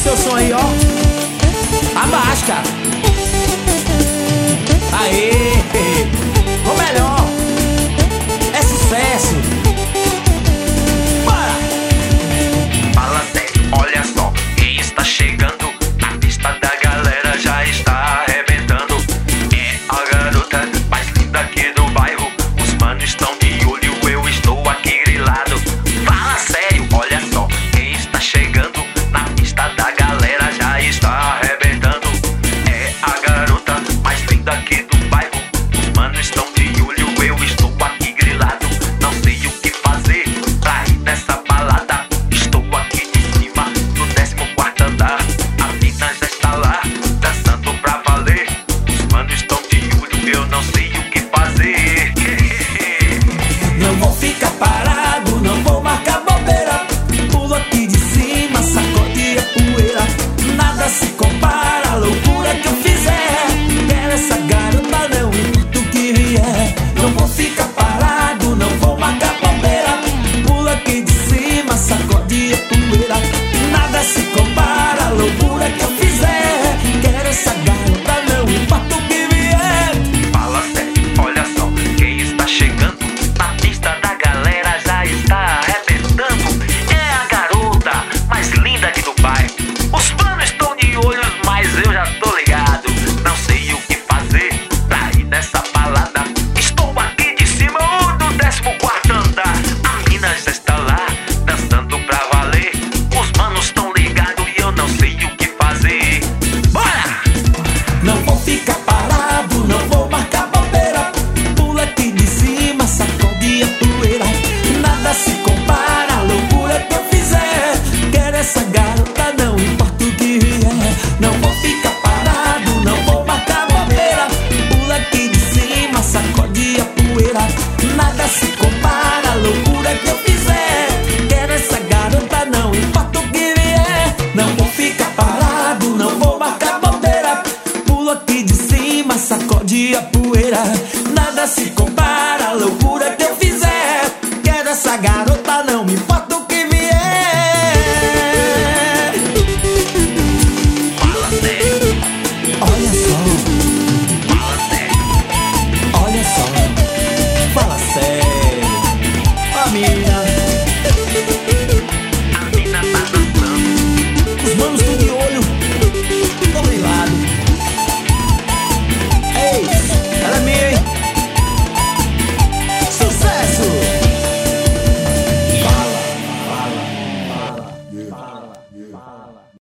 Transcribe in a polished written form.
seu som aí, ó. Abaixa, cara. Aê, o melhor. É sucesso. Bora. Fala sério, olha só quem está chegando. A pista da galera já está arrebentando. É a garota mais linda aqui do bairro. Os manos estão de olho, eu estou aqui grilado. Fala sério, olha só quem está chegando. Na pista da galera já está arrebentando. É a garota mais linda aqui do bairro. Os manos estão de olho, eu estou aqui grilado. Não sei o que fazer pra ir nessa balada. Estou aqui de cima, no 14º andar. A mina já está lá, dançando pra valer. Os manos estão de olho, eu não sei o que fazer. Não vou ficar parado, não vou marcar bobeira. Pulo aqui de cima, sacode a poeira. Nada se compara à loucura que eu fizer. Quero essa garota, não importa o que vier. Não vou ficar parado, não vou marcar bobeira. Pulo aqui de cima, sacode a poeira. Nada se compara à loucura que eu fizer. Quero essa garota, não importa o que vier. Fala sério, olha só quem está chegando. Na pista da galera já está arrebentando. É a garota mais linda aqui do bairro. Os manos estão de olhos, mas eu já tô ligado. Não sei o que fazer pra ir nessa balada. Estou aqui de cima do 14º andar. A mina já está lá, dançando pra valer. Os manos estão ligados e eu não sei o que fazer. Bora! Não vou ficar parado, não vou marcar bobeira. Pula aqui de cima, sacode a poeira. Nada se compara à loucura que eu fizer. Quero essa garota, não importa o que vier. Não vou ficar parado, não vou marcar bobeira. Pula aqui de cima, sacode a poeira. Nada se compara à loucura que eu fizer. Quero essa garota, não importa o que vier. Não vou ficar parado, não vou marcar bobeira. Pulo aqui de cima, sacode a poeira. Nada se compara à loucura que eu fizer. Quero essa garota, não me importa o que vier. Fala sério, Olha só, fala sério. olha só. Fala sério. A mina, A mina tá dançando. os manos estão de olho. Tô grilado. Ei, ela é minha, hein? Sucesso! Fala, fala, fala, fala, fala.